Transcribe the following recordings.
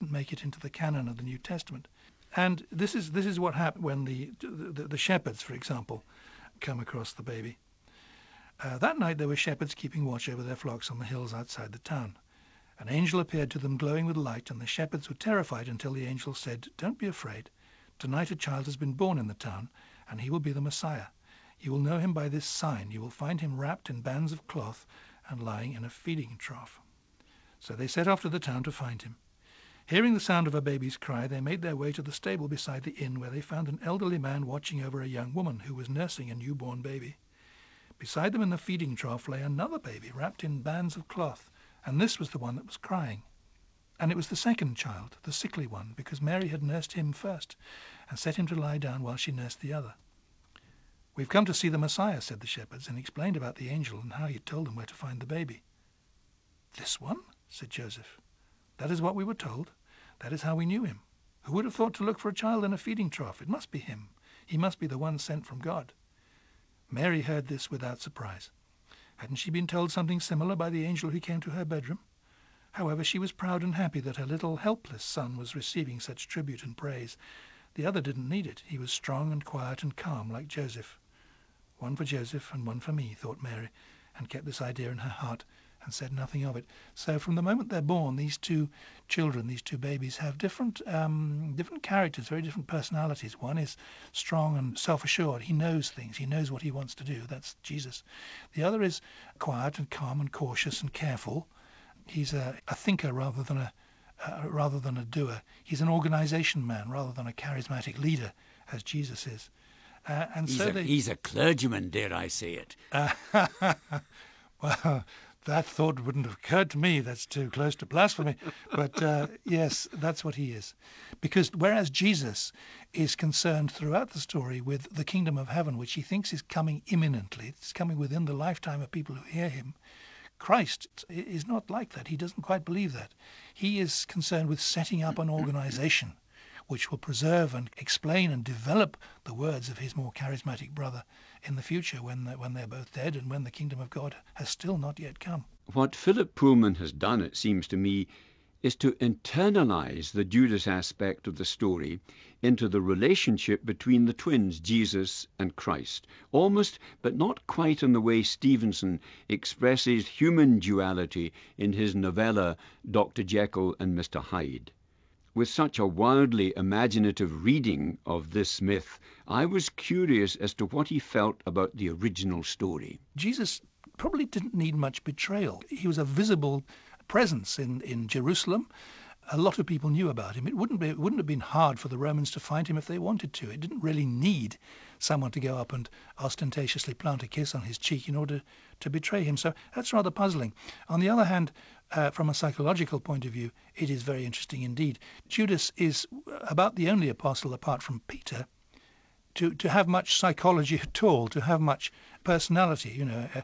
didn't make it into the canon of the New Testament. And this is what happened when the shepherds, for example, come across the baby. That night there were shepherds keeping watch over their flocks on the hills outside the town. An angel appeared to them glowing with light, and the shepherds were terrified until the angel said, "Don't be afraid. Tonight a child has been born in the town, and he will be the Messiah. You will know him by this sign. You will find him wrapped in bands of cloth and lying in a feeding trough." So they set off to the town to find him. Hearing the sound of a baby's cry, they made their way to the stable beside the inn, where they found an elderly man watching over a young woman who was nursing a newborn baby. Beside them in the feeding trough lay another baby wrapped in bands of cloth, and this was the one that was crying. And it was the second child, the sickly one, because Mary had nursed him first and set him to lie down while she nursed the other. "We've come to see the Messiah," said the shepherds, and explained about the angel and how he had told them where to find the baby. "This one?" said Joseph. "That is what we were told. That is how we knew him. Who would have thought to look for a child in a feeding trough? It must be him. He must be the one sent from God." Mary heard this without surprise. Hadn't she been told something similar by the angel who came to her bedroom? However, she was proud and happy that her little helpless son was receiving such tribute and praise. The other didn't need it. He was strong and quiet and calm like Joseph. One for Joseph and one for me, thought Mary, and kept this idea in her heart and said nothing of it. So from the moment they're born, these two children, these two babies, have different characters, very different personalities. One is strong and self-assured. He knows things. He knows what he wants to do. That's Jesus. The other is quiet and calm and cautious and careful. He's a thinker rather than a doer. He's an organization man rather than a charismatic leader, as Jesus is. He's a clergyman, dare I say it. Well, that thought wouldn't have occurred to me. That's too close to blasphemy. But yes, that's what he is. Because whereas Jesus is concerned throughout the story with the kingdom of heaven, which he thinks is coming imminently, it's coming within the lifetime of people who hear him, Christ is not like that. He doesn't quite believe that. He is concerned with setting up an organization which will preserve and explain and develop the words of his more charismatic brother in the future when they're both dead and when the kingdom of God has still not yet come. What Philip Pullman has done, it seems to me, is to internalize the Judas aspect of the story into the relationship between the twins, Jesus and Christ, almost but not quite in the way Stevenson expresses human duality in his novella Dr. Jekyll and Mr. Hyde. With such a wildly imaginative reading of this myth, I was curious as to what he felt about the original story. Jesus probably didn't need much betrayal. He was a visible presence in Jerusalem. A lot of people knew about him. It wouldn't have been hard for the Romans to find him if they wanted to. It didn't really need someone to go up and ostentatiously plant a kiss on his cheek in order to betray him. So that's rather puzzling. On the other hand, from a psychological point of view, it is very interesting indeed. Judas is about the only apostle, apart from Peter, to have much psychology at all, to have much personality,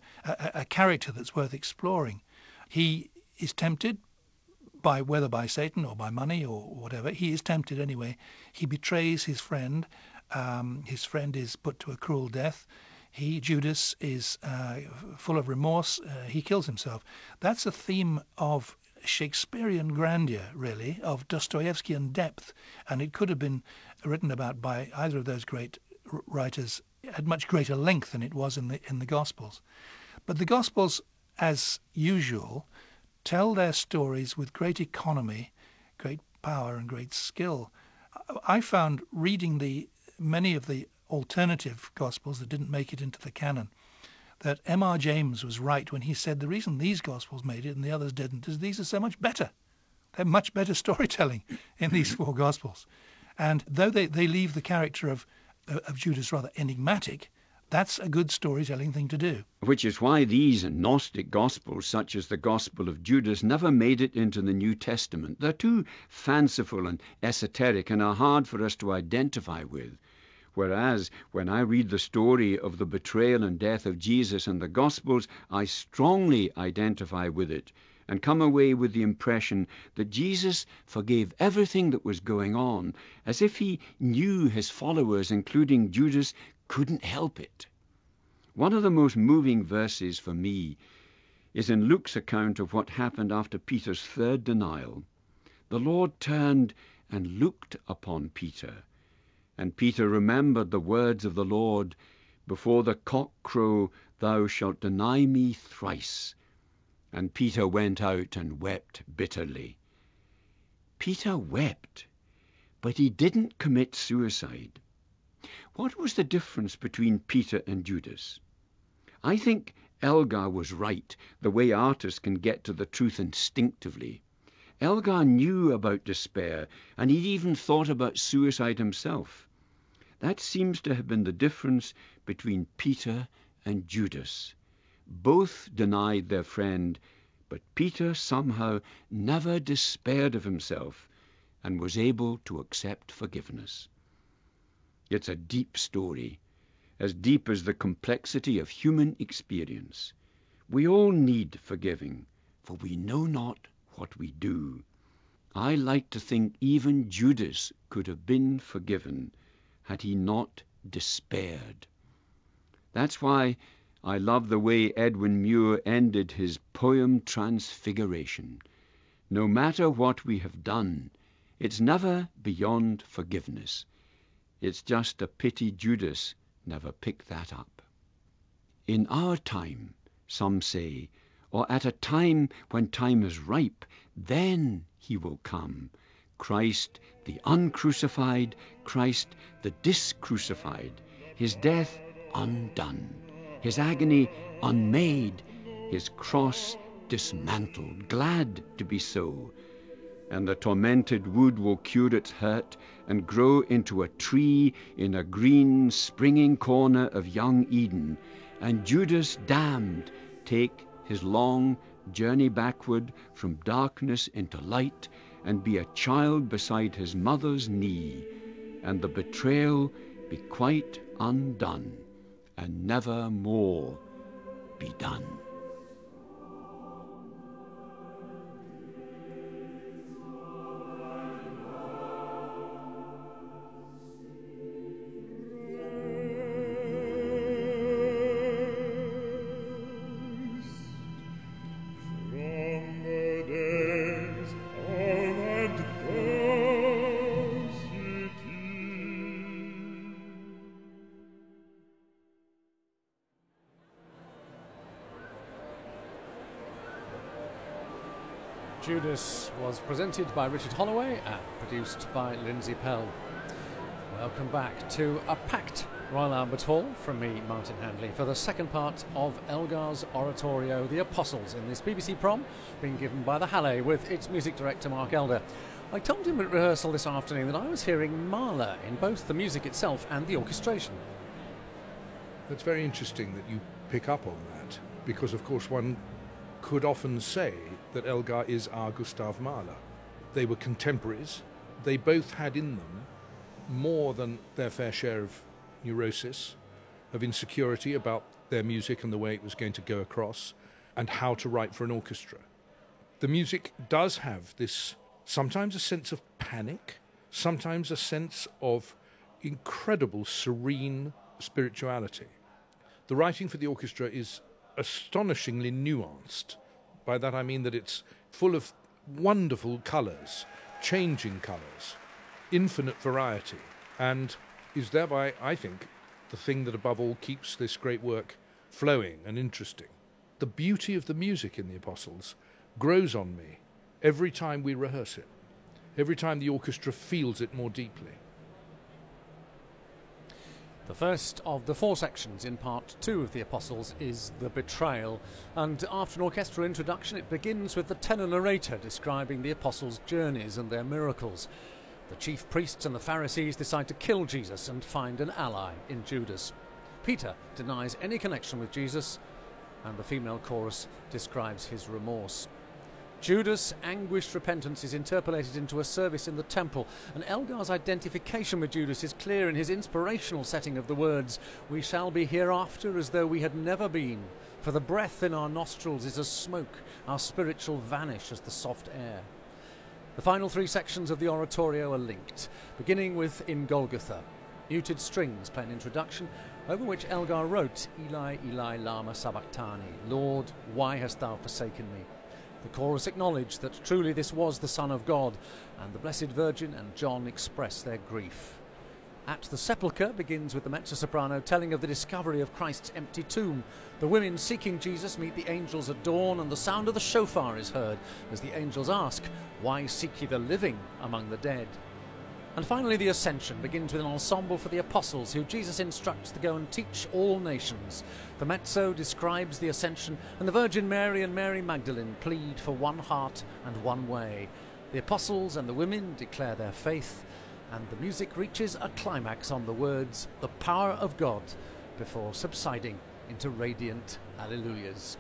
a character that's worth exploring. He is tempted, whether by Satan or by money or whatever. He is tempted anyway. He betrays his friend. His friend is put to a cruel death. Judas, is full of remorse. He kills himself. That's a theme of Shakespearean grandeur, really, of Dostoevskian depth, and it could have been written about by either of those great writers at much greater length than it was in the Gospels. But the Gospels, as usual, tell their stories with great economy, great power and great skill. I found reading many of the alternative Gospels that didn't make it into the canon that M.R. James was right when he said the reason these Gospels made it and the others didn't is these are so much better. They're much better storytelling in these four Gospels. And though they leave the character of Judas rather enigmatic, that's a good storytelling thing to do. Which is why these Gnostic Gospels, such as the Gospel of Judas, never made it into the New Testament. They're too fanciful and esoteric and are hard for us to identify with. Whereas, when I read the story of the betrayal and death of Jesus in the Gospels, I strongly identify with it and come away with the impression that Jesus forgave everything that was going on, as if he knew his followers, including Judas, couldn't help it. One of the most moving verses for me is in Luke's account of what happened after Peter's third denial. the Lord turned and looked upon Peter, and Peter remembered the words of the Lord, "Before the cock crow, thou shalt deny me thrice." And Peter went out and wept bitterly. Peter wept, but he didn't commit suicide. What was the difference between Peter and Judas? I think Elgar was right, the way artists can get to the truth instinctively. Elgar knew about despair, and he'd even thought about suicide himself. That seems to have been the difference between Peter and Judas. Both denied their friend, but Peter somehow never despaired of himself and was able to accept forgiveness. It's a deep story, as deep as the complexity of human experience. We all need forgiving, for we know not what we do. I like to think even Judas could have been forgiven had he not despaired. That's why I love the way Edwin Muir ended his poem Transfiguration. No matter what we have done, it's never beyond forgiveness. It's just a pity Judas never picked that up. In our time, some say, or at a time when time is ripe, then he will come. Christ the uncrucified, Christ the discrucified, his death undone, his agony unmade, his cross dismantled, glad to be so. And the tormented wood will cure its hurt and grow into a tree in a green, springing corner of young Eden, and Judas damned take his long journey backward from darkness into light and be a child beside his mother's knee, and the betrayal be quite undone and never more be done. Judas was presented by Richard Holloway and produced by Lindsay Pell. Welcome back to a packed Royal Albert Hall from me, Martin Handley, for the second part of Elgar's oratorio, The Apostles, in this BBC prom, being given by the Halle with its music director Mark Elder. I told him at rehearsal this afternoon that I was hearing Mahler in both the music itself and the orchestration. It's very interesting that you pick up on that, because of course one could often say that Elgar is our Gustav Mahler. They were contemporaries. They both had in them more than their fair share of neurosis, of insecurity about their music and the way it was going to go across, and how to write for an orchestra. The music does have this, sometimes a sense of panic, sometimes a sense of incredible serene spirituality. The writing for the orchestra is astonishingly nuanced. By that I mean that it's full of wonderful colours, changing colours, infinite variety, and is thereby, I think, the thing that above all keeps this great work flowing and interesting. The beauty of the music in The Apostles grows on me every time we rehearse it, every time the orchestra feels it more deeply. The first of the four sections in part 2 of The Apostles is The Betrayal, and after an orchestral introduction it begins with the tenor narrator describing the Apostles' journeys and their miracles. The chief priests and the Pharisees decide to kill Jesus and find an ally in Judas. Peter denies any connection with Jesus, and the female chorus describes his remorse. Judas' anguished repentance is interpolated into a service in the temple, and Elgar's identification with Judas is clear in his inspirational setting of the words, "We shall be hereafter as though we had never been, for the breath in our nostrils is as smoke, our spirit shall vanish as the soft air." The final three sections of the oratorio are linked, beginning with In Golgotha. Muted strings play an introduction, over which Elgar wrote, "Eli, Eli, lama sabachthani, Lord, why hast thou forsaken me?" The chorus acknowledged that truly this was the Son of God, and the Blessed Virgin and John expressed their grief. At the Sepulchre begins with the mezzo-soprano telling of the discovery of Christ's empty tomb. The women seeking Jesus meet the angels at dawn, and the sound of the shofar is heard as the angels ask, "Why seek ye the living among the dead?" And finally the Ascension begins with an ensemble for the apostles who Jesus instructs to go and teach all nations. The mezzo describes the Ascension, and the Virgin Mary and Mary Magdalene plead for one heart and one way. The apostles and the women declare their faith, and the music reaches a climax on the words, "The power of God," before subsiding into radiant alleluias.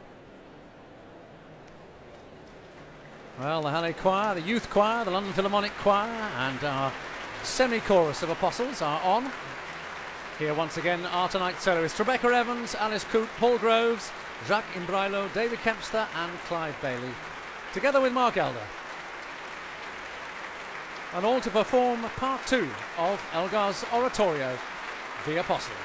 Well, the Halle Choir, the Youth Choir, the London Philharmonic Choir, and our semi-chorus of apostles are on. Here once again are tonight's soloists Rebecca Evans, Alice Coote, Paul Groves, Jacques Imbrailo, David Kempster and Clive Bailey, together with Mark Elder. And all to perform part 2 of Elgar's oratorio, The Apostles.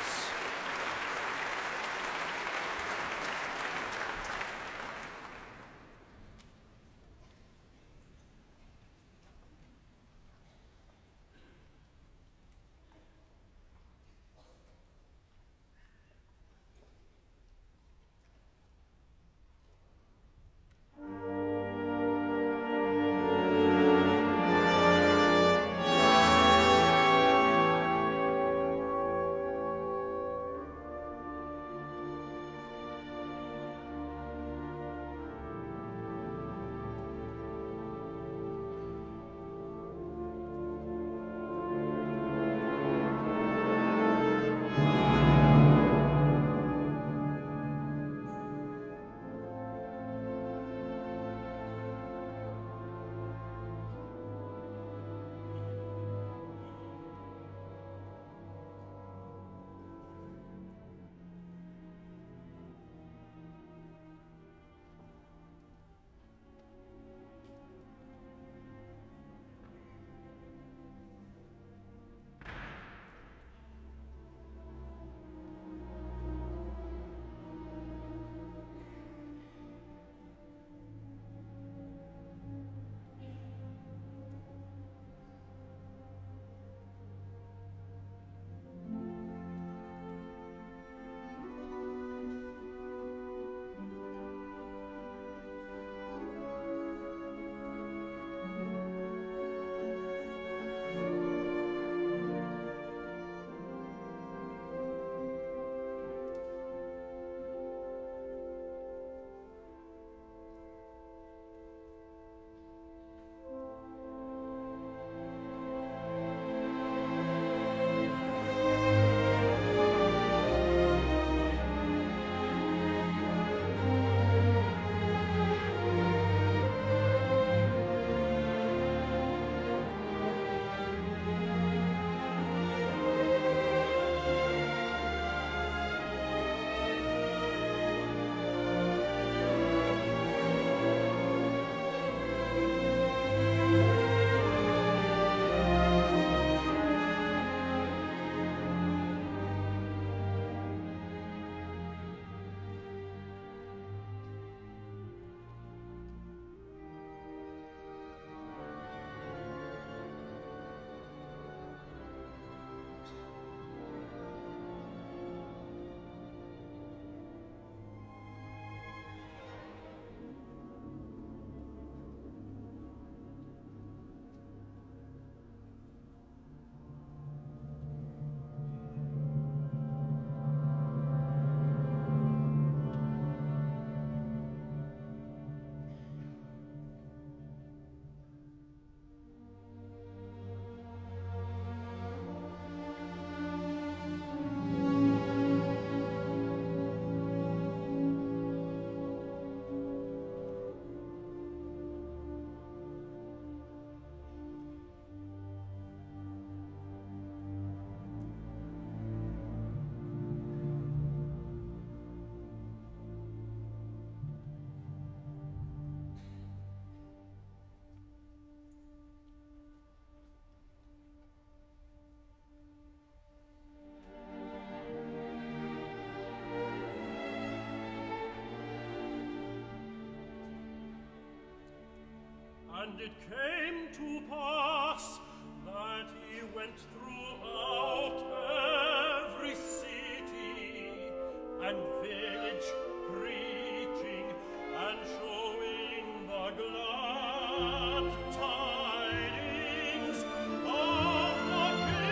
And it came to pass that he went throughout every city and village, preaching and showing the glad tidings of the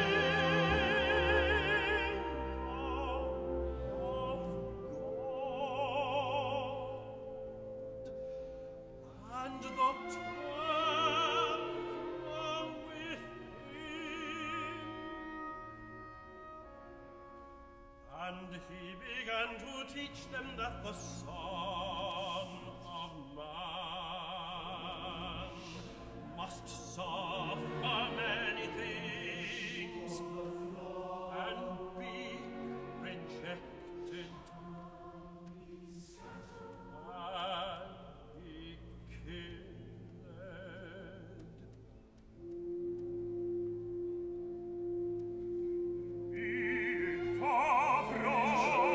kingdom of God. And the 12 were with him. And he began to teach them that the Son of Man must suffer many things and be rejected and be killed. Be far from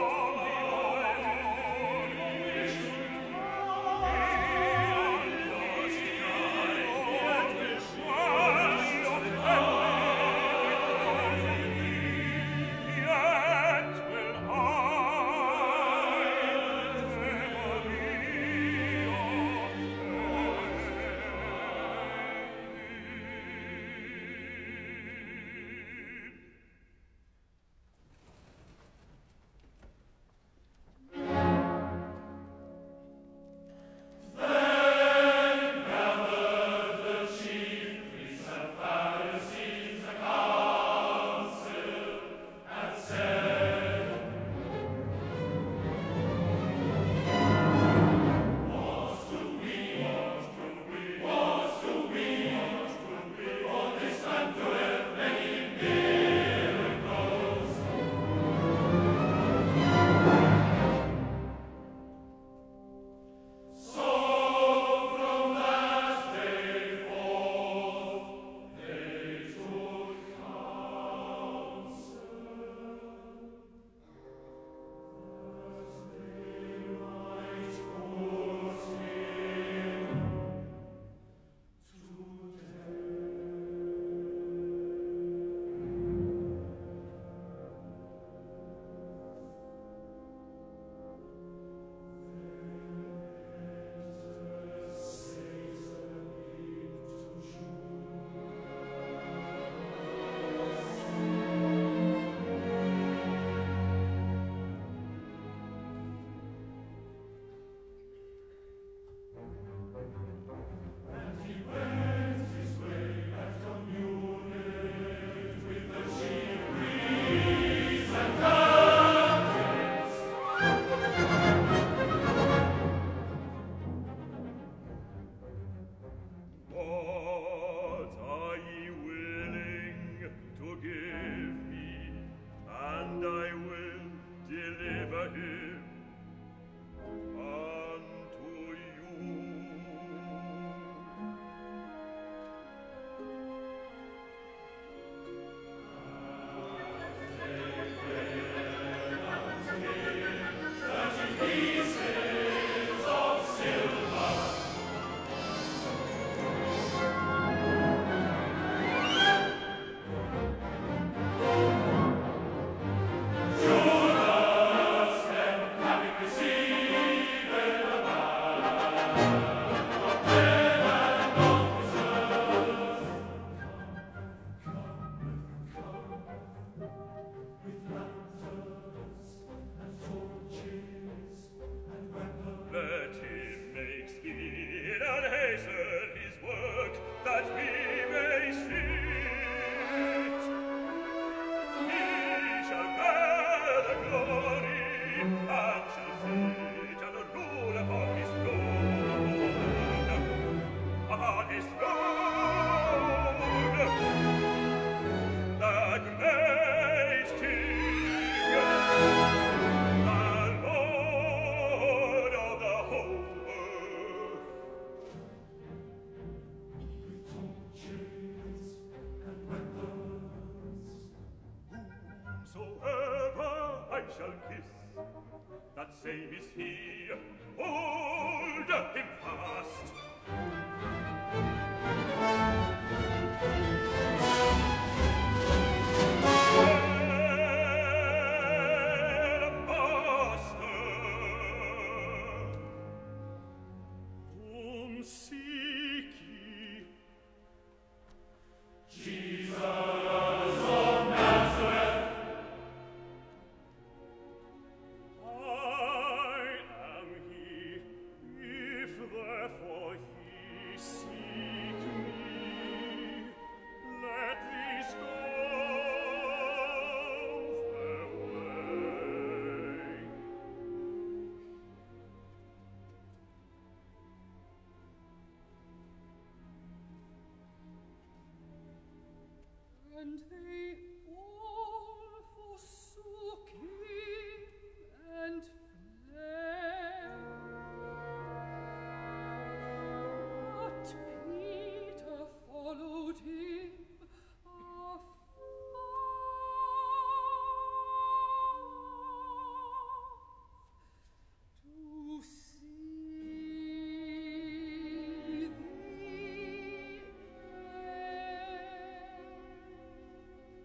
same is he. Hold him fast. And they all forsook him and fled. But Peter followed him afar. To see the end.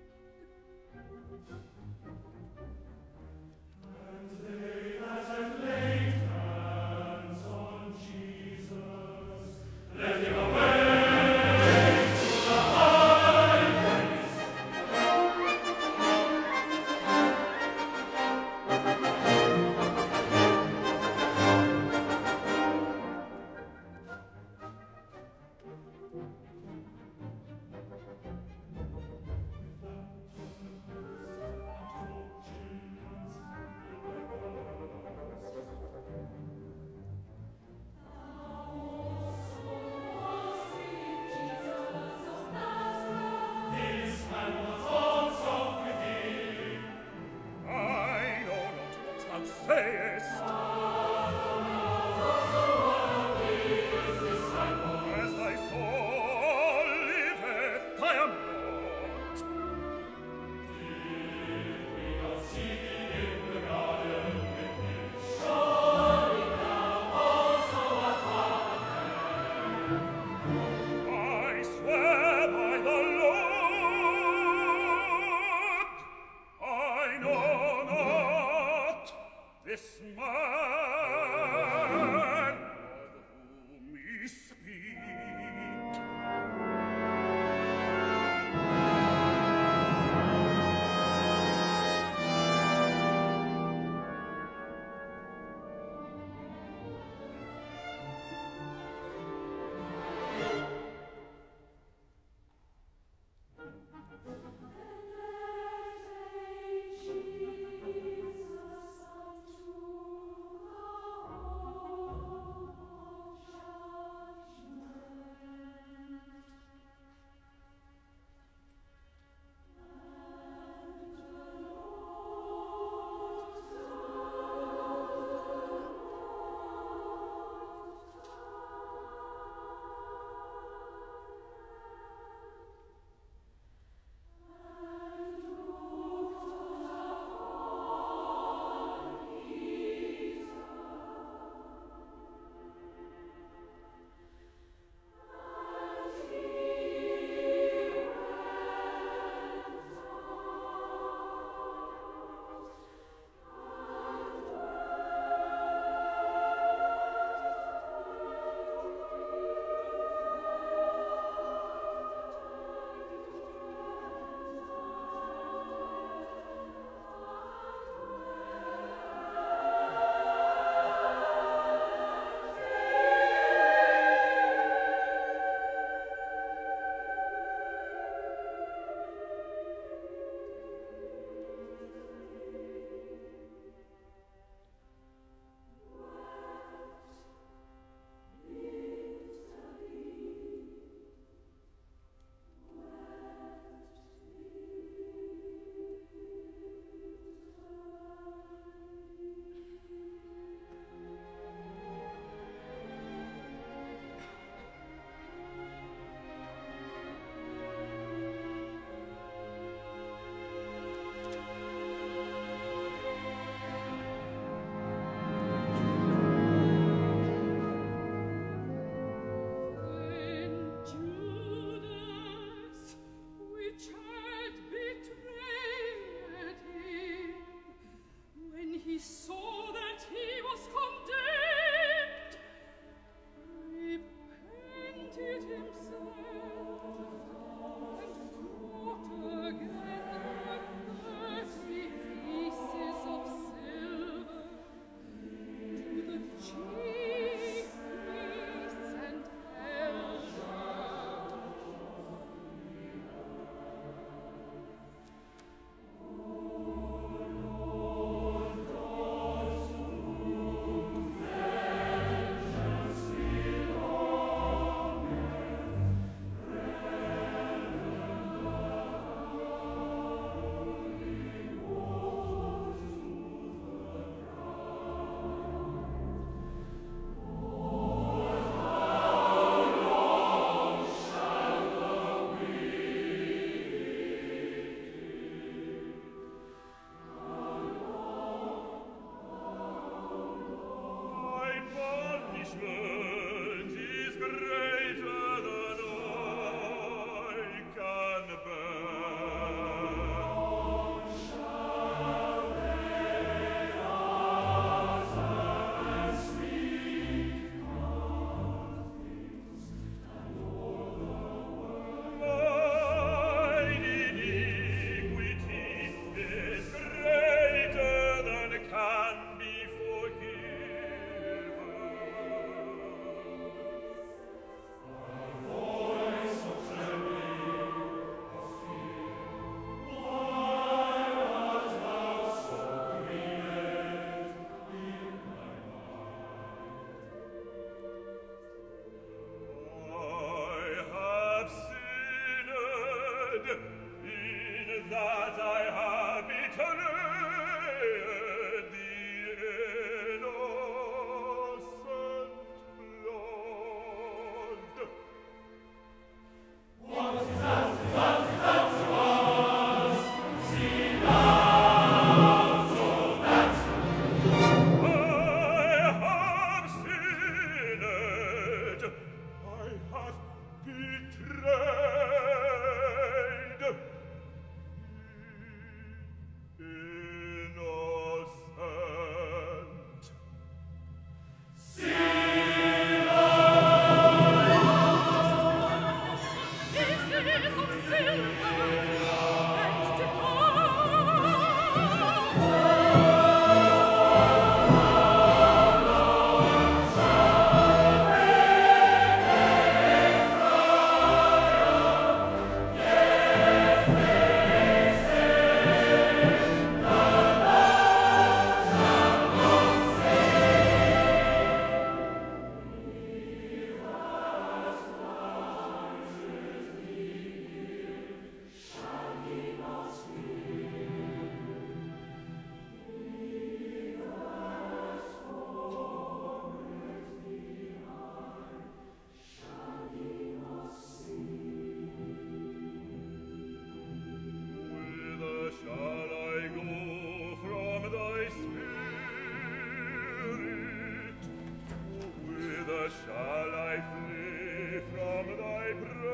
shall I flee from thy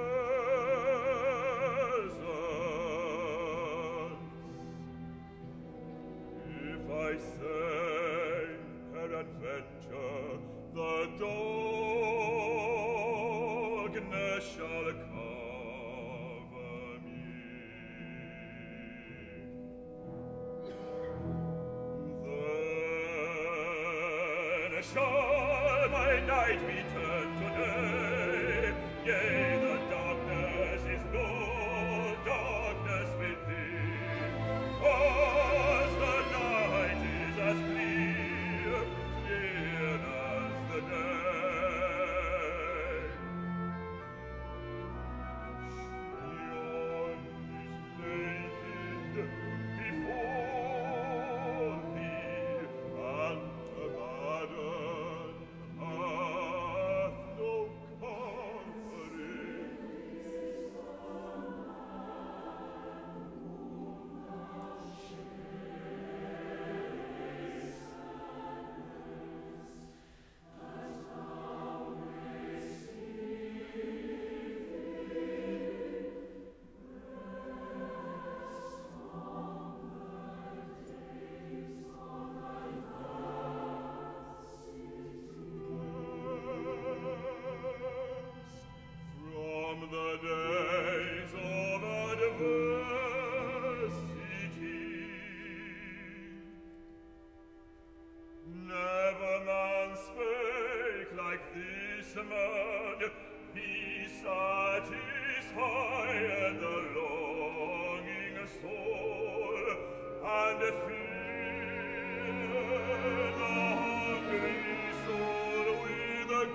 presence? If I say peradventure the darkness shall cover me, then shall my night be turned to day. Yea, the darkness is no darkness with thee, 'cause the night is as clear, clear as the day. Sion is naked before thee, and Abaddon hath no covering. From the days of adversity, never man spake like this man. He satisfied the longing soul and filled the hungry soul with the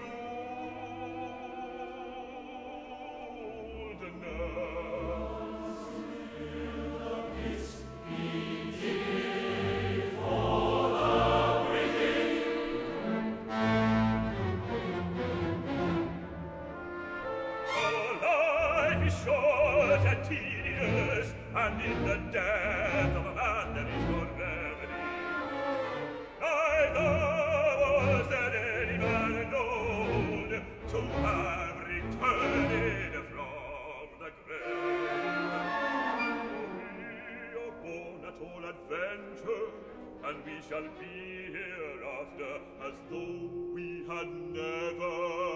life is short and tedious, and in the death of a man there is no remedy. Neither was there any man known to have returned from the grave. For we are born at all adventure, and we shall be hereafter as though we had never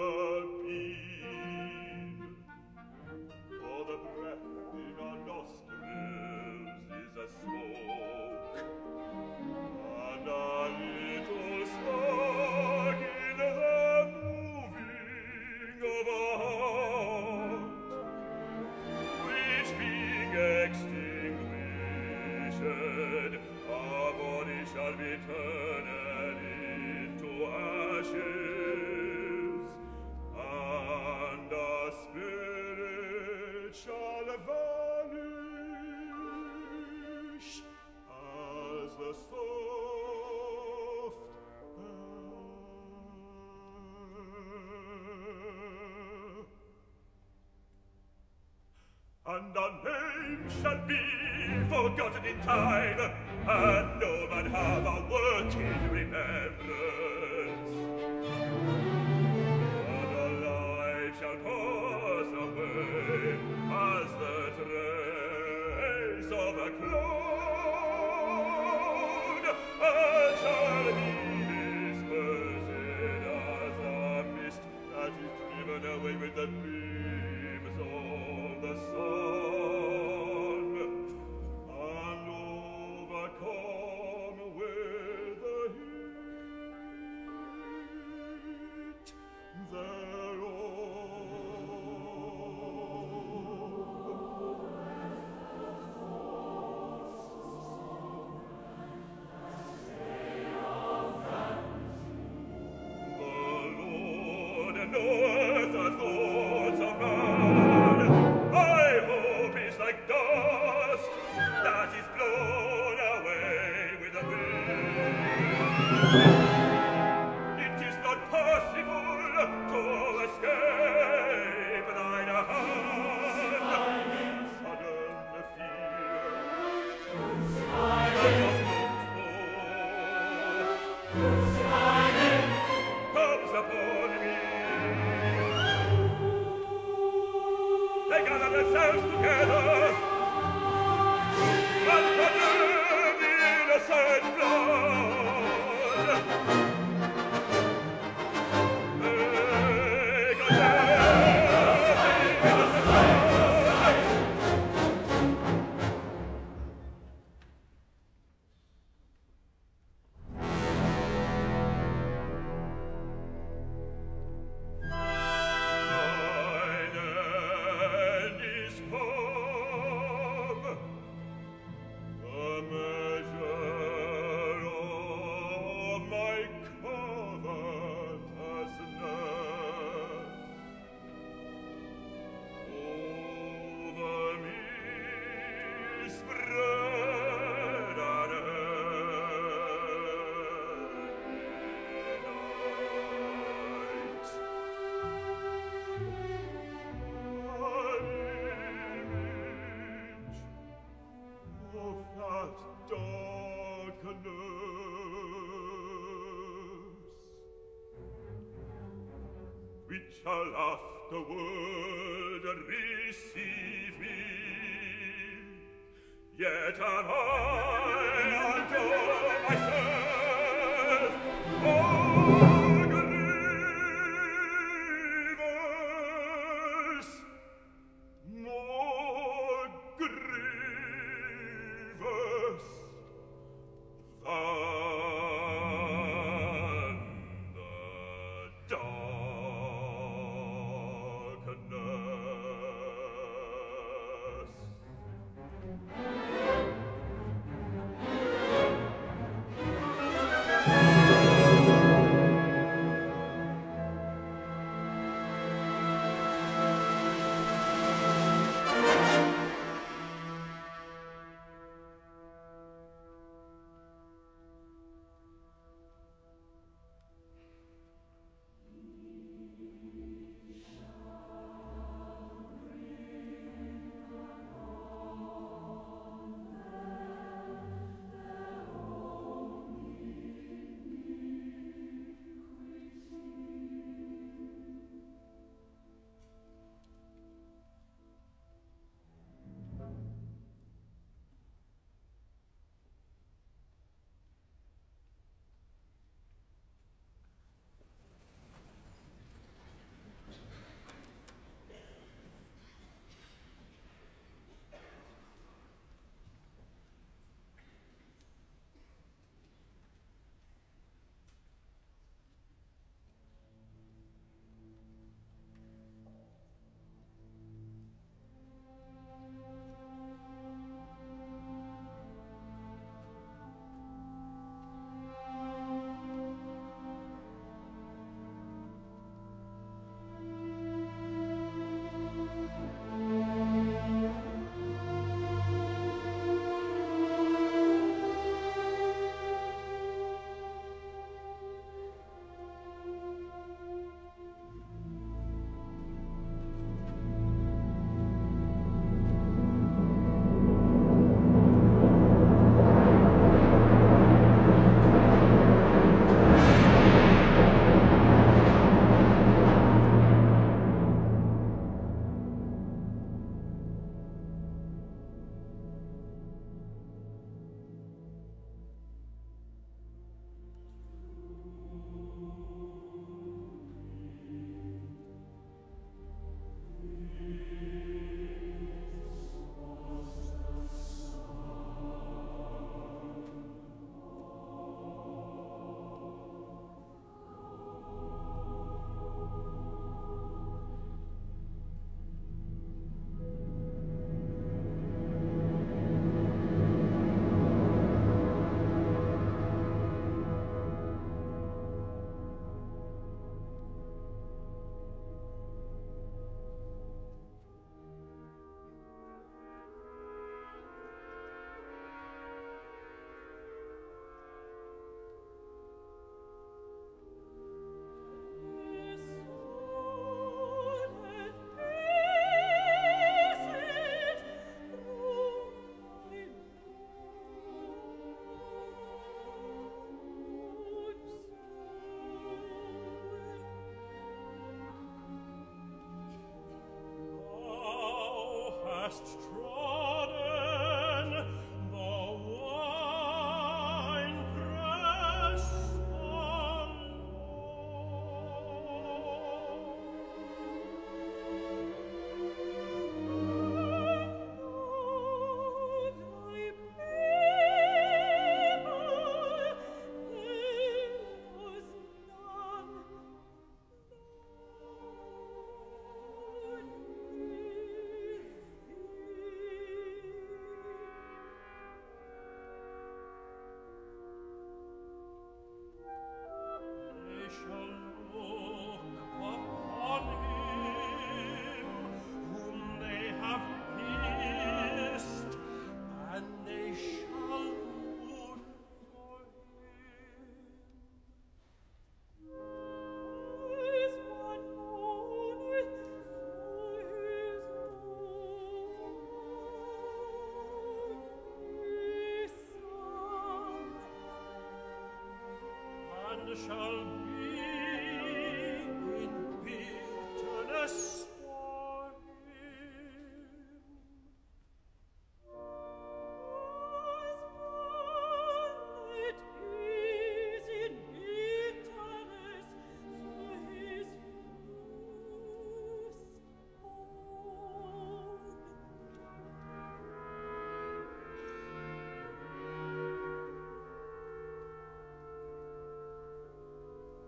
been. For the breath in our nostrils is a smoke, and a little spark in the moving of a heart, which being extinguished, our body shall be turned into ashes, and our spirit shall vanish as the soft air. And our name shall be forgotten in time, and no man have our work in remembrance. And our life shall pass away as the trace of a cloud, and shall be dispersed as a mist that is driven away with the beams of the sun, and overcome with the heat thereof. The Lord knoweth the thoughts of man. My hope is like dust that is blown away with the wind. It is not possible to escape thine hand. Sudden fear comes upon me. which shall afterward receive me. Yet am I unto myself more grievous, more grievous than the hast trodden the winepress alone. shall be in bitterness for him. It is in bitterness for his first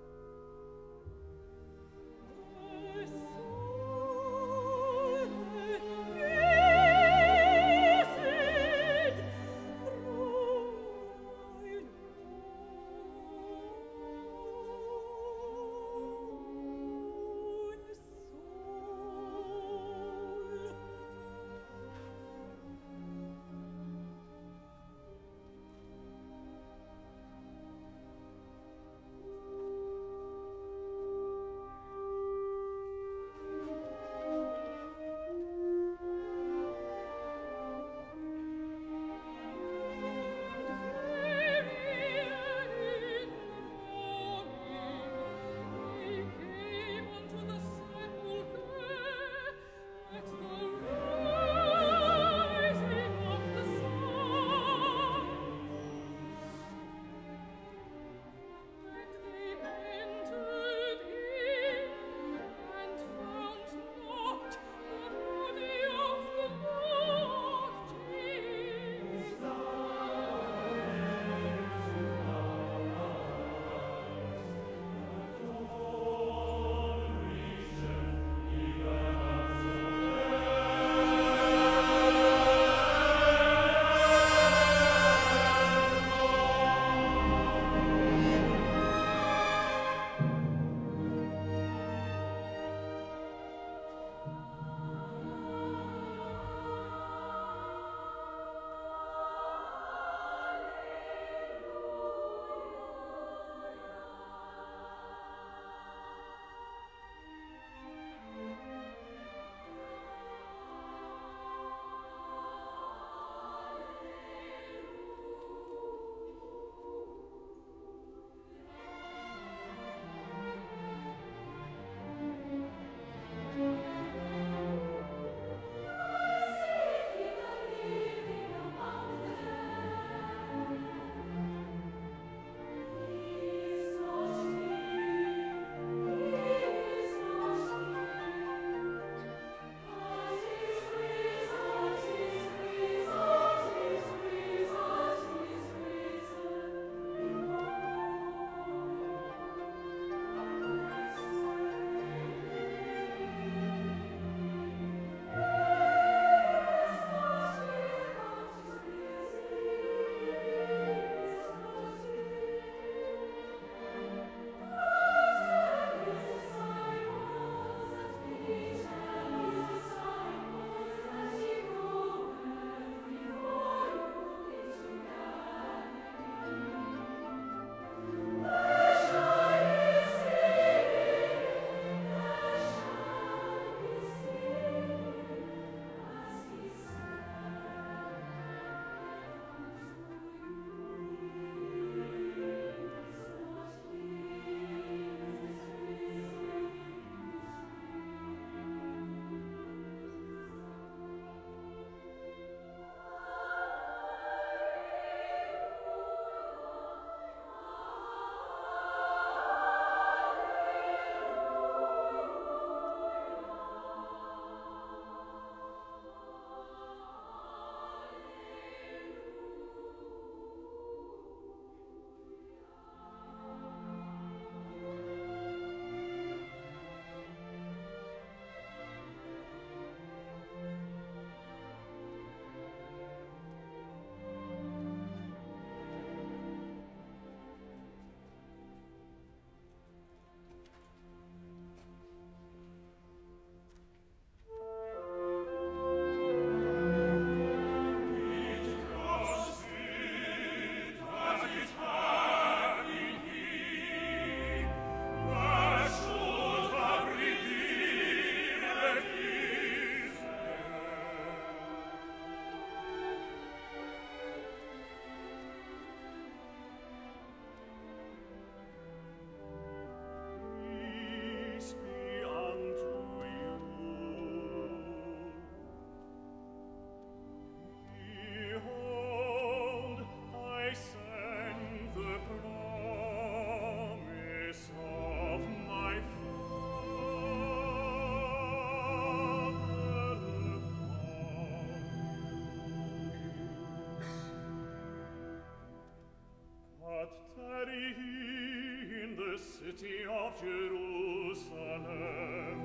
city of Jerusalem,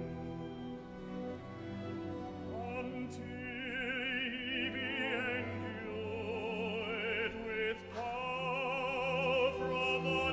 until he be endued with power from on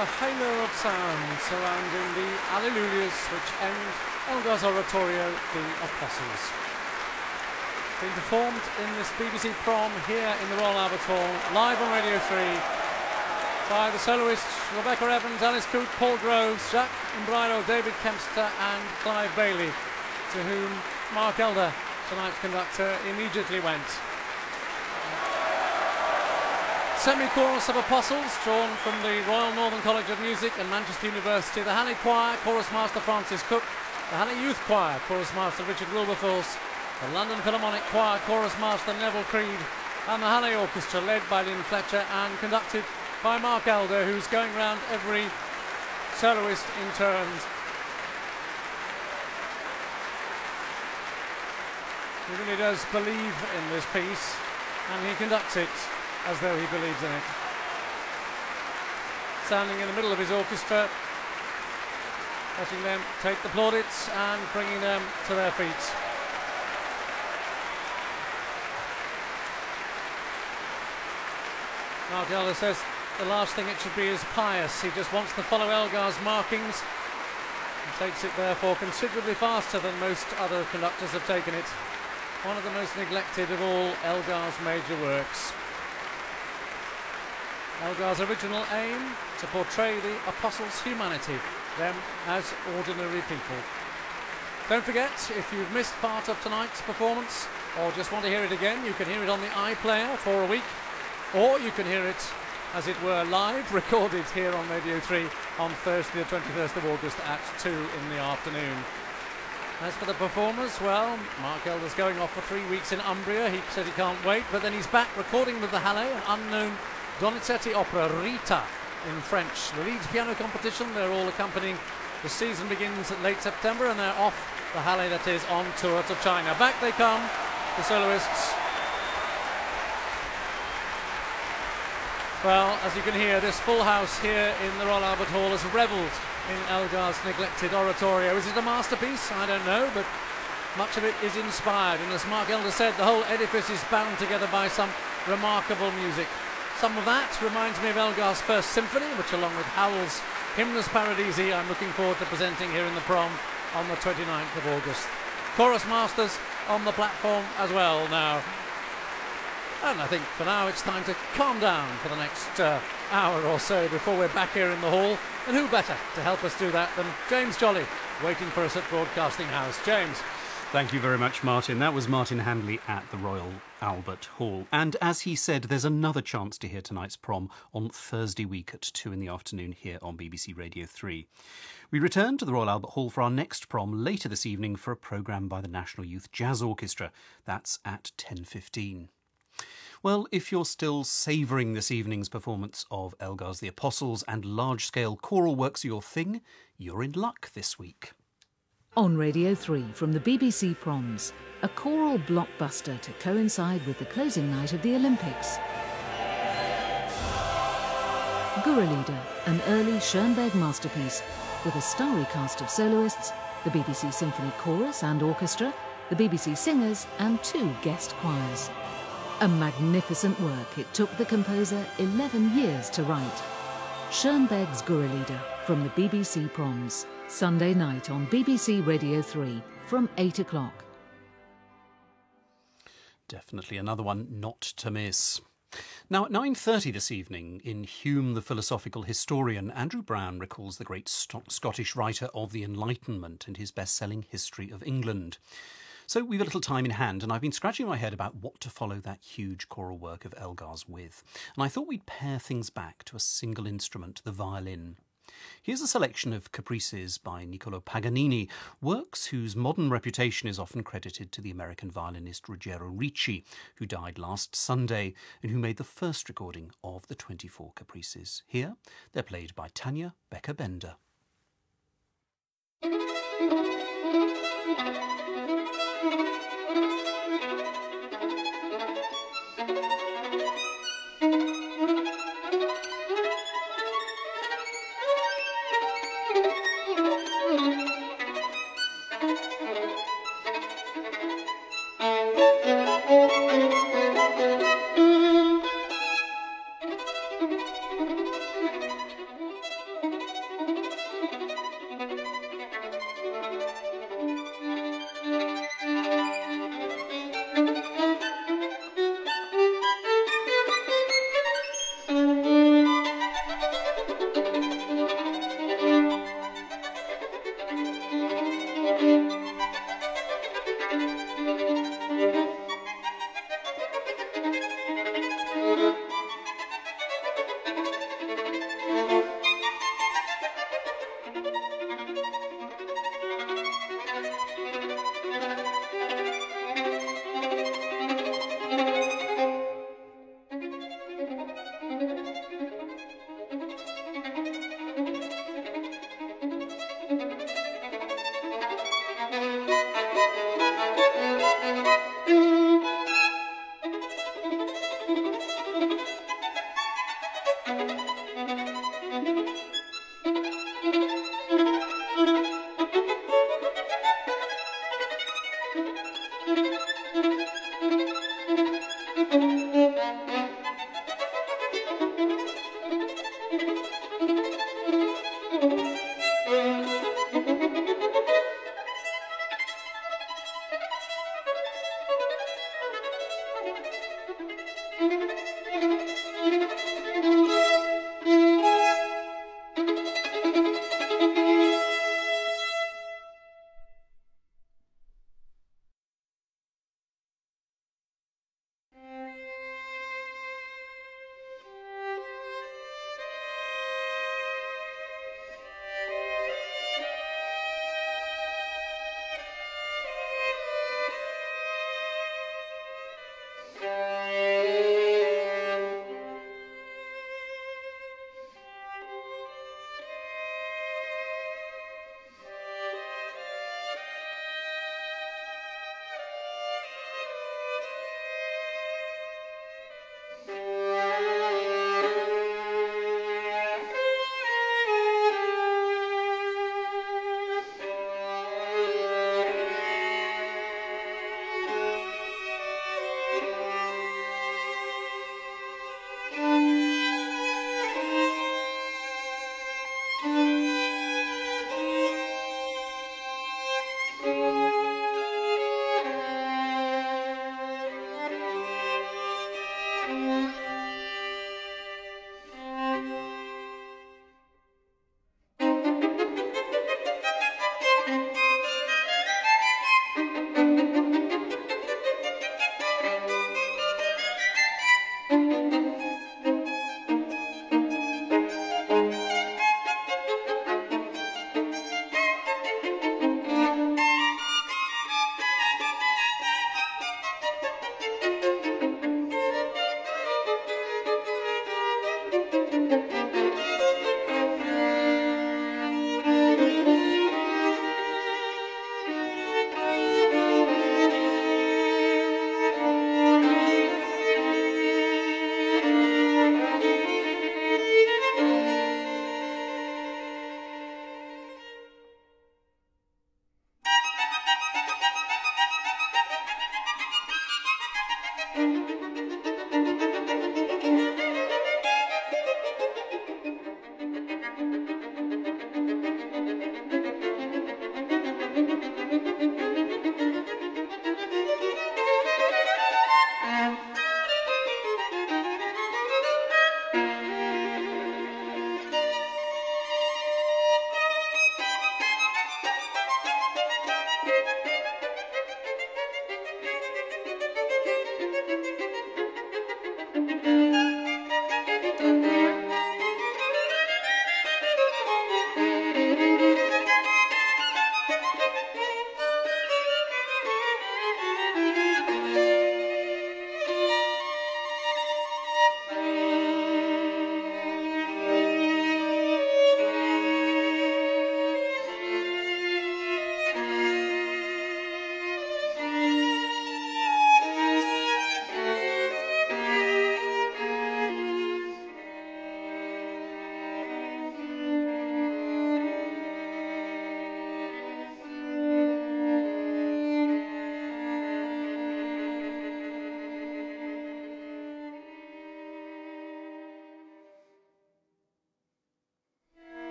a halo of sound surrounding the Alleluias which end Elgar's oratorio, The Apostles. Being performed in this BBC prom here in the Royal Albert Hall, live on Radio 3, by the soloists Rebecca Evans, Alice Coote, Paul Groves, Jacques Imbrado, David Kempster and Clive Bailey, to whom Mark Elder, tonight's conductor, immediately went. Semi-chorus of Apostles, drawn from the Royal Northern College of Music and Manchester University, the Halley Choir, Chorus Master Francis Cook, the Halley Youth Choir, Chorus Master Richard Wilberforce, the London Philharmonic Choir, Chorus Master Neville Creed, and the Halley Orchestra, led by Lynn Fletcher and conducted by Mark Elder, who's going round every soloist in turns. He really does believe in this piece, and he conducts it as though he believes in it. Standing in the middle of his orchestra, letting them take the plaudits and bringing them to their feet. Mark Elder says the last thing it should be is pious. He just wants to follow Elgar's markings and takes it therefore considerably faster than most other conductors have taken it. One of the most neglected of all Elgar's major works. Elgar's original aim, to portray the Apostles' humanity, them as ordinary people. Don't forget, if you've missed part of tonight's performance or just want to hear it again, you can hear it on the iPlayer for a week, or you can hear it, as it were, live, recorded here on Radio 3 on Thursday the 21st of August at 2 in the afternoon. As for the performers, well, Mark Elder's going off for 3 weeks in Umbria. He said he can't wait, but then he's back recording with the Halley, an unknown Donizetti opera, Rita, in French. The Leeds Piano Competition, they're all accompanying. The season begins at late September and they're off, the Halley that is, on tour to China. Back they come, the soloists. Well, as you can hear, this full house here in the Royal Albert Hall has revelled in Elgar's neglected oratorio. Is it a masterpiece? I don't know, but much of it is inspired. And as Mark Elder said, the whole edifice is bound together by some remarkable music. Some of that reminds me of Elgar's First Symphony, which along with Howell's Hymnus Paradisi, I'm looking forward to presenting here in the prom on the 29th of August. Chorus masters on the platform as well now. And I think for now it's time to calm down for the next hour or so before we're back here in the hall. And who better to help us do that than James Jolly, waiting for us at Broadcasting House. James. Thank you very much, Martin. That was Martin Handley at the Royal Albert Hall. And as he said, there's another chance to hear tonight's prom on Thursday week at 2 in the afternoon here on BBC Radio 3. We return to the Royal Albert Hall for our next prom later this evening for a programme by the National Youth Jazz Orchestra. That's at 10:15. Well, if you're still savouring this evening's performance of Elgar's The Apostles and large-scale choral works are your thing, you're in luck this week. On Radio 3 from the BBC Proms, a choral blockbuster to coincide with the closing night of the Olympics. Gurrelida, an early Schoenberg masterpiece with a starry cast of soloists, the BBC Symphony Chorus and Orchestra, the BBC Singers and 2 guest choirs. A magnificent work it took the composer 11 years to write. Schoenberg's Gurrelida from the BBC Proms. Sunday night on BBC Radio 3 from 8 o'clock. Definitely another one not to miss. Now at 9:30 this evening, in Hume the Philosophical Historian, Andrew Brown recalls the great Scottish writer of the Enlightenment and his best-selling History of England. So we've a little time in hand, and I've been scratching my head about what to follow that huge choral work of Elgar's with. And I thought we'd pare things back to a single instrument, the violin. Here's a selection of caprices by Niccolò Paganini, works whose modern reputation is often credited to the American violinist Ruggiero Ricci, who died last Sunday and who made the first recording of the 24 caprices. Here, they're played by Tanya Becker-Bender.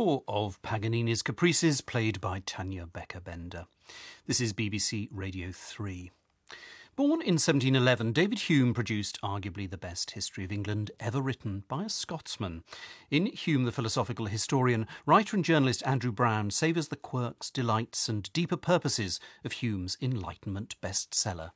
4 of Paganini's Caprices, played by Tanya Becker-Bender. This is BBC Radio 3. Born in 1711, David Hume produced arguably the best history of England ever written by a Scotsman. In Hume the Philosophical Historian, writer and journalist Andrew Brown savours the quirks, delights and deeper purposes of Hume's Enlightenment bestseller.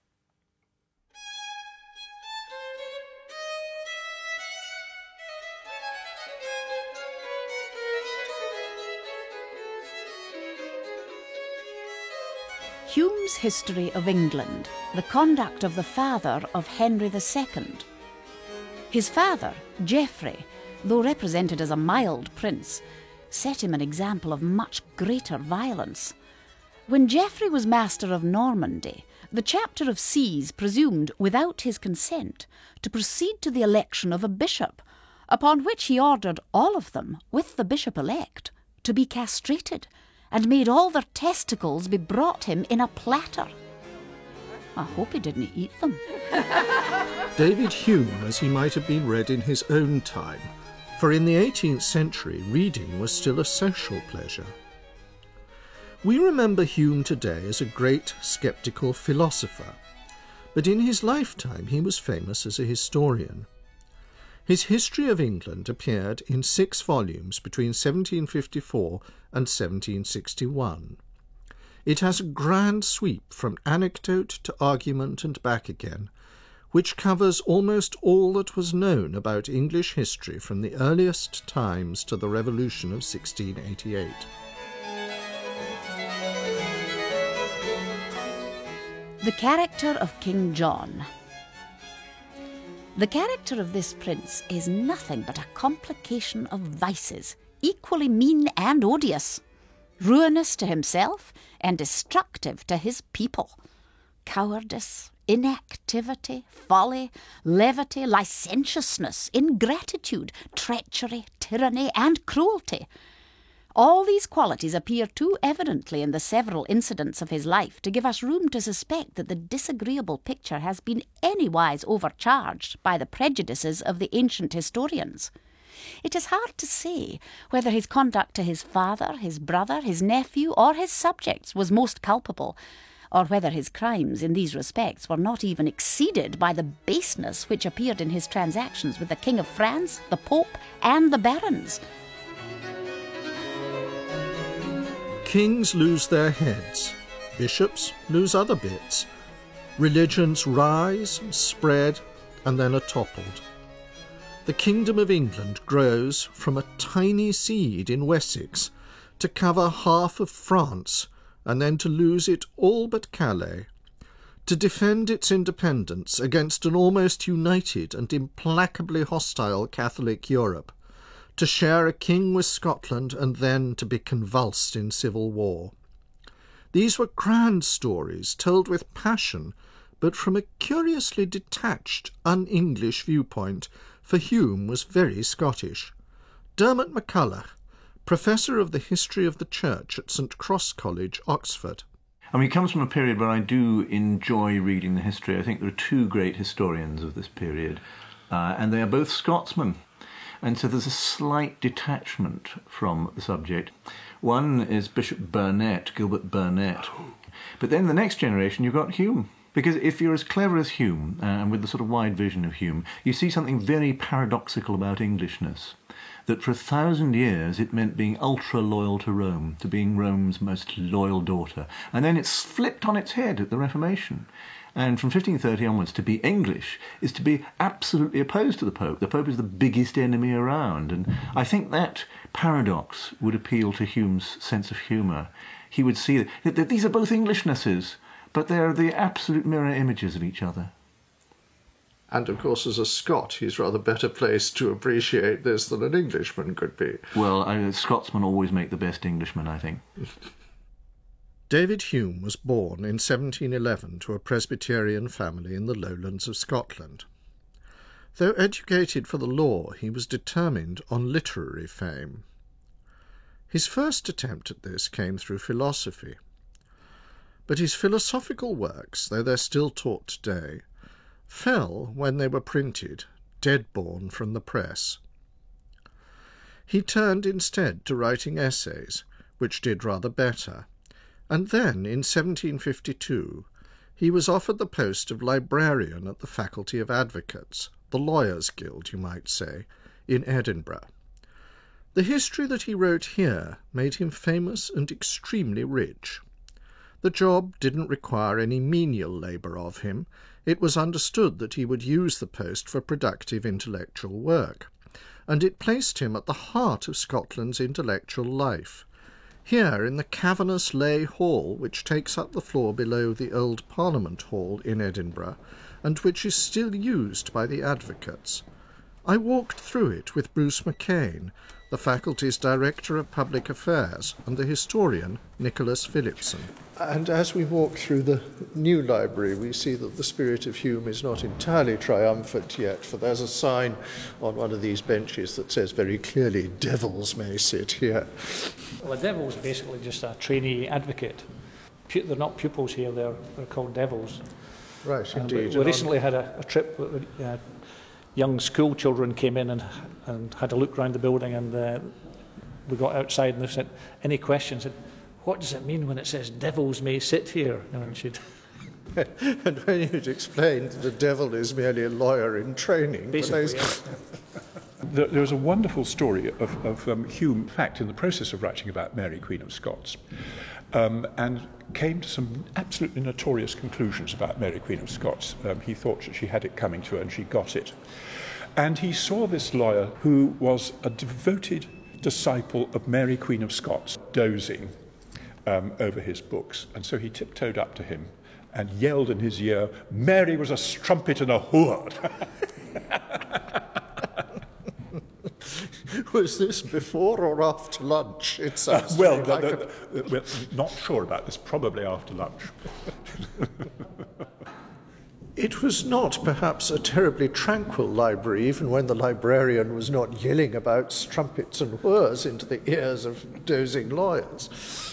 Hume's History of England, the conduct of the father of Henry II. His father, Geoffrey, though represented as a mild prince, set him an example of much greater violence. When Geoffrey was master of Normandy, the chapter of sees presumed, without his consent, to proceed to the election of a bishop, upon which he ordered all of them, with the bishop-elect, to be castrated, and made all their testicles be brought him in a platter. I hope he didn't eat them. David Hume, as he might have been read in his own time, for in the 18th century reading was still a social pleasure. We remember Hume today as a great sceptical philosopher, but in his lifetime he was famous as a historian. His History of England appeared in 6 volumes between 1754 and 1761. It has a grand sweep from anecdote to argument and back again, which covers almost all that was known about English history from the earliest times to the Revolution of 1688. The character of King John. The character of this prince is nothing but a complication of vices, equally mean and odious, ruinous to himself and destructive to his people. Cowardice, inactivity, folly, levity, licentiousness, ingratitude, treachery, tyranny, and cruelty. All these qualities appear too evidently in the several incidents of his life to give us room to suspect that the disagreeable picture has been anywise overcharged by the prejudices of the ancient historians. It is hard to say whether his conduct to his father, his brother, his nephew, or his subjects was most culpable, or whether his crimes in these respects were not even exceeded by the baseness which appeared in his transactions with the King of France, the Pope, and the barons. Kings lose their heads, bishops lose other bits, religions rise, spread, and then are toppled. The kingdom of England grows from a tiny seed in Wessex to cover half of France and then to lose it all but Calais, to defend its independence against an almost united and implacably hostile Catholic Europe, to share a king with Scotland and then to be convulsed in civil war. These were grand stories told with passion, but from a curiously detached, un-English viewpoint, for Hume was very Scottish. Dermot MacCulloch, Professor of the History of the Church at St Cross College, Oxford. I mean, it comes from a period where I do enjoy reading the history. I think there are 2 great historians of this period, and they are both Scotsmen. And so there's a slight detachment from the subject. One is Bishop Burnet, Gilbert Burnet. But then the next generation, you've got Hume. Because if you're as clever as Hume, and with the sort of wide vision of Hume, you see something very paradoxical about Englishness. That for 1,000 years it meant being ultra-loyal to Rome, to being Rome's most loyal daughter. And then it's flipped on its head at the Reformation. And from 1530 onwards, to be English is to be absolutely opposed to the Pope. The Pope is the biggest enemy around. And I think that paradox would appeal to Hume's sense of humour. He would see that these are both Englishnesses, but they're the absolute mirror images of each other. And of course, as a Scot, he's rather better placed to appreciate this than an Englishman could be. Well, Scotsmen always make the best Englishmen, I think. David Hume was born in 1711 to a Presbyterian family in the lowlands of Scotland. Though educated for the law, he was determined on literary fame. His first attempt at this came through philosophy. But his philosophical works, though they're still taught today, fell when they were printed, dead-born from the press. He turned instead to writing essays, which did rather better, and then, in 1752, he was offered the post of librarian at the Faculty of Advocates, the Lawyers' Guild, you might say, in Edinburgh. The history that he wrote here made him famous and extremely rich. The job didn't require any menial labour of him. It was understood that he would use the post for productive intellectual work, and it placed him at the heart of Scotland's intellectual life. Here, in the cavernous Lay Hall, which takes up the floor below the old Parliament Hall in Edinburgh, and which is still used by the advocates, I walked through it with Bruce McCain, the faculty's Director of Public Affairs, and the historian Nicholas Phillipson. And as we walk through the new library, we see that the spirit of Hume is not entirely triumphant yet, for there's a sign on one of these benches that says very clearly, "Devils may sit here." Well, a devil is basically just a trainee advocate. They're not pupils here, they're called devils. Right, indeed. We recently had a trip with young school children came in and had a look around the building, and we got outside and they said, any questions? Said, what does it mean when it says devils may sit here? And and when you'd explained that the devil is merely a lawyer in training. Basically, There was a wonderful story of Hume, in fact, in the process of writing about Mary, Queen of Scots, and came to some absolutely notorious conclusions about Mary, Queen of Scots. He thought that she had it coming to her, and she got it. And he saw this lawyer who was a devoted disciple of Mary, Queen of Scots, dozing over his books. And so he tiptoed up to him and yelled in his ear, "Mary was a strumpet and a whore." Was this before or after lunch? It sounds well, like not sure about this, probably after lunch. It was not perhaps a terribly tranquil library, even when the librarian was not yelling about strumpets and whirs into the ears of dozing lawyers.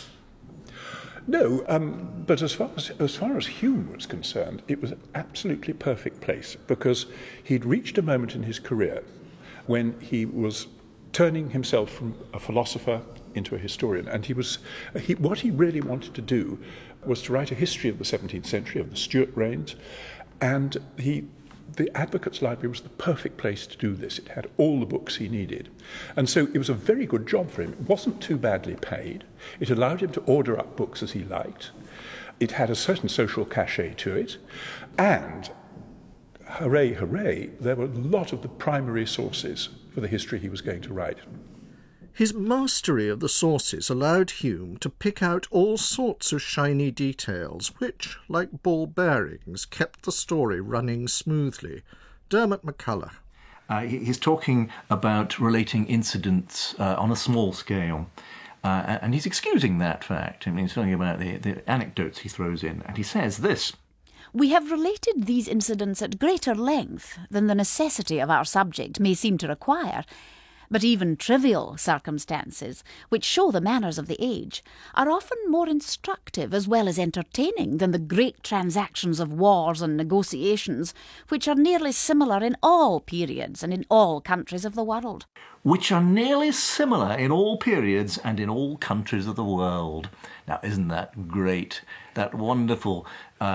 No, but as far as Hume was concerned, it was an absolutely perfect place, because he'd reached a moment in his career when he was turning himself from a philosopher into a historian, and what he really wanted to do was to write a history of the 17th century, of the Stuart reigns, and the Advocates' Library was the perfect place to do this. It had all the books he needed. And so it was a very good job for him. It wasn't too badly paid. It allowed him to order up books as he liked. It had a certain social cachet to it. And, hooray, hooray, there were a lot of the primary sources for the history he was going to write. His mastery of the sources allowed Hume to pick out all sorts of shiny details which, like ball bearings, kept the story running smoothly. Dermot McCulloch. He's talking about relating incidents on a small scale, and he's excusing that fact. I mean, he's talking about the anecdotes he throws in, and he says this: "We have related these incidents at greater length than the necessity of our subject may seem to require, but even trivial circumstances, which show the manners of the age, are often more instructive as well as entertaining than the great transactions of wars and negotiations, which are nearly similar in all periods and in all countries of the world." Which are nearly similar in all periods and in all countries of the world. Now, isn't that great? That wonderful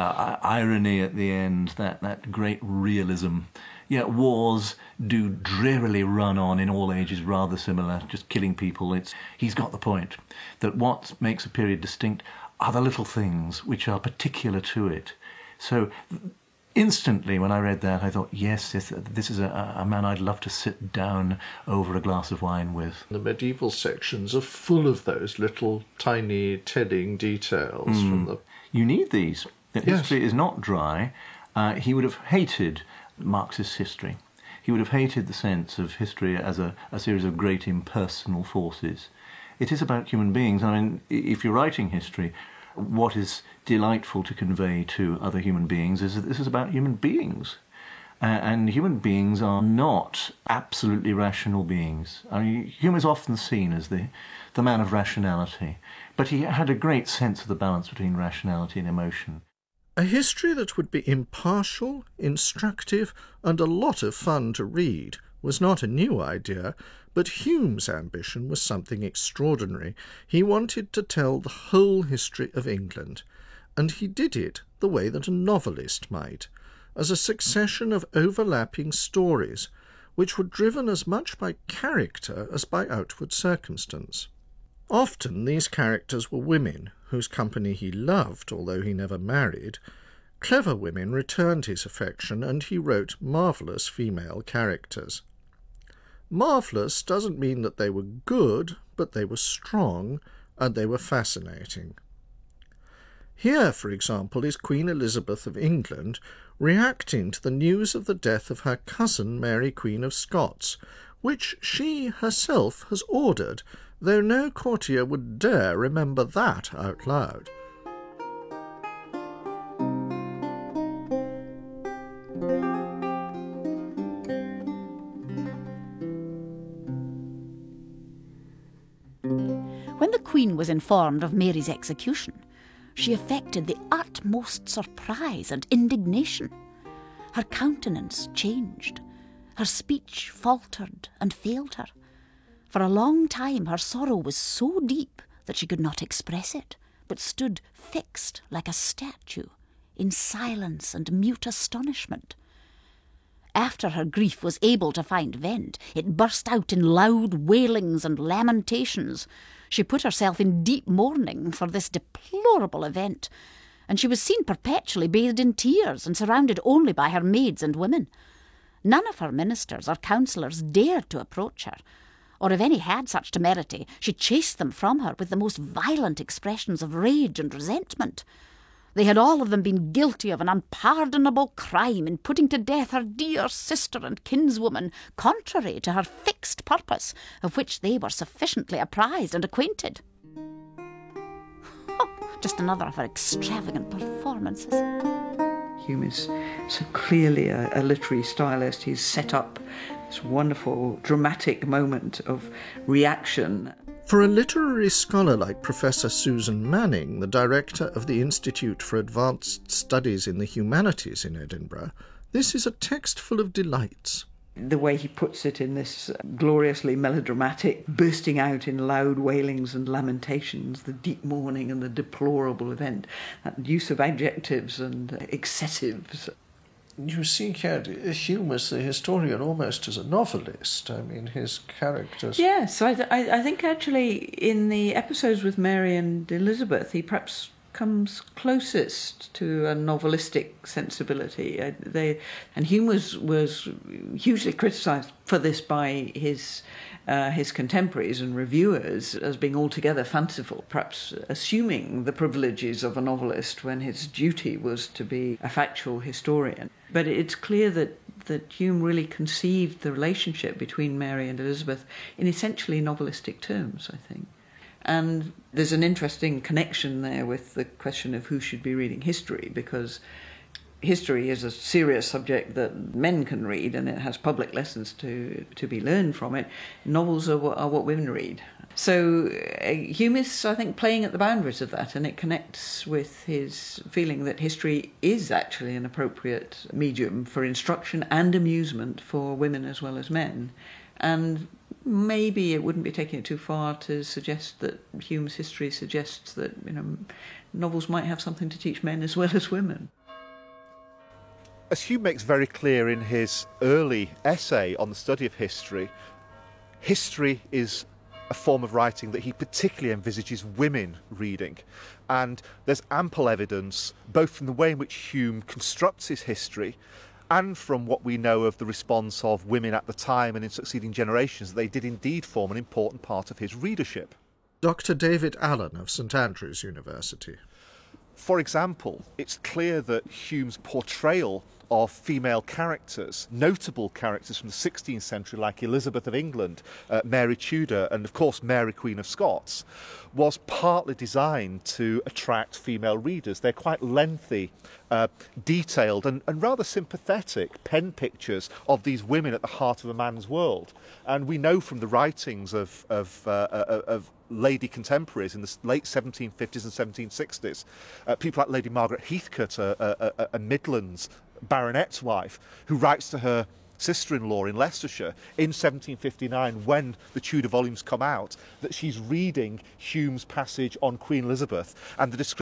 irony at the end, that great realism. Yeah, wars do drearily run on in all ages, rather similar, just killing people. He's got the point, that what makes a period distinct are the little things which are particular to it. So instantly, when I read that, I thought, yes, this is a man I'd love to sit down over a glass of wine with. The medieval sections are full of those little tiny telling details. You need these. History is not dry. He would have hated Marxist history. He would have hated the sense of history as a series of great impersonal forces. It is about human beings. I mean, if you're writing history, what is delightful to convey to other human beings is that this is about human beings. And human beings are not absolutely rational beings. I mean, Hume is often seen as the man of rationality, but he had a great sense of the balance between rationality and emotion. A history that would be impartial, instructive, and a lot of fun to read was not a new idea, but Hume's ambition was something extraordinary. He wanted to tell the whole history of England, and he did it the way that a novelist might, as a succession of overlapping stories, which were driven as much by character as by outward circumstance. Often these characters were women, whose company he loved, although he never married. Clever women returned his affection, and he wrote marvellous female characters. Marvellous doesn't mean that they were good, but they were strong, and they were fascinating. Here, for example, is Queen Elizabeth of England reacting to the news of the death of her cousin Mary Queen of Scots, which she herself has ordered, though no courtier would dare remember that out loud. When the Queen was informed of Mary's execution, she affected the utmost surprise and indignation. Her countenance changed, her speech faltered and failed her. For a long time her sorrow was so deep that she could not express it, but stood fixed like a statue, in silence and mute astonishment. After her grief was able to find vent, it burst out in loud wailings and lamentations. She put herself in deep mourning for this deplorable event, and she was seen perpetually bathed in tears and surrounded only by her maids and women. None of her ministers or counsellors dared to approach her, or if any had such temerity, she chased them from her with the most violent expressions of rage and resentment. They had all of them been guilty of an unpardonable crime in putting to death her dear sister and kinswoman, contrary to her fixed purpose, of which they were sufficiently apprised and acquainted. Just another of her extravagant performances. Hume is so clearly a literary stylist. He's set up this wonderful dramatic moment of reaction. For a literary scholar like Professor Susan Manning, the director of the Institute for Advanced Studies in the Humanities in Edinburgh, this is a text full of delights. The way he puts it in this gloriously melodramatic, bursting out in loud wailings and lamentations, the deep mourning and the deplorable event, that use of adjectives and excessives. You see here Hume as the historian almost as a novelist. I mean, his characters... Yes, I think actually in the episodes with Mary and Elizabeth, he perhaps comes closest to a novelistic sensibility. And Hume was hugely criticised for this by his contemporaries and reviewers as being altogether fanciful, perhaps assuming the privileges of a novelist when his duty was to be a factual historian. But it's clear that Hume really conceived the relationship between Mary and Elizabeth in essentially novelistic terms, I think. And there's an interesting connection there with the question of who should be reading history, because history is a serious subject that men can read, and it has public lessons to be learned from it. Novels are what women read. So Hume is, I think, playing at the boundaries of that, and it connects with his feeling that history is actually an appropriate medium for instruction and amusement for women as well as men. And maybe it wouldn't be taking it too far to suggest that Hume's history suggests that, novels might have something to teach men as well as women. As Hume makes very clear in his early essay on the study of history, history is a form of writing that he particularly envisages women reading. And there's ample evidence, both from the way in which Hume constructs his history and from what we know of the response of women at the time and in succeeding generations, that they did indeed form an important part of his readership. Dr. David Allen of St Andrews University. For example, it's clear that Hume's portrayal of female characters, notable characters from the 16th century like Elizabeth of England, Mary Tudor and of course Mary Queen of Scots, was partly designed to attract female readers. They're quite lengthy, detailed and rather sympathetic pen pictures of these women at the heart of a man's world. And we know from the writings of lady contemporaries in the late 1750s and 1760s, people like Lady Margaret Heathcote, a Midlands baronet's wife, who writes to her sister-in-law in Leicestershire in 1759 when the Tudor volumes come out, that she's reading Hume's passage on Queen Elizabeth and the description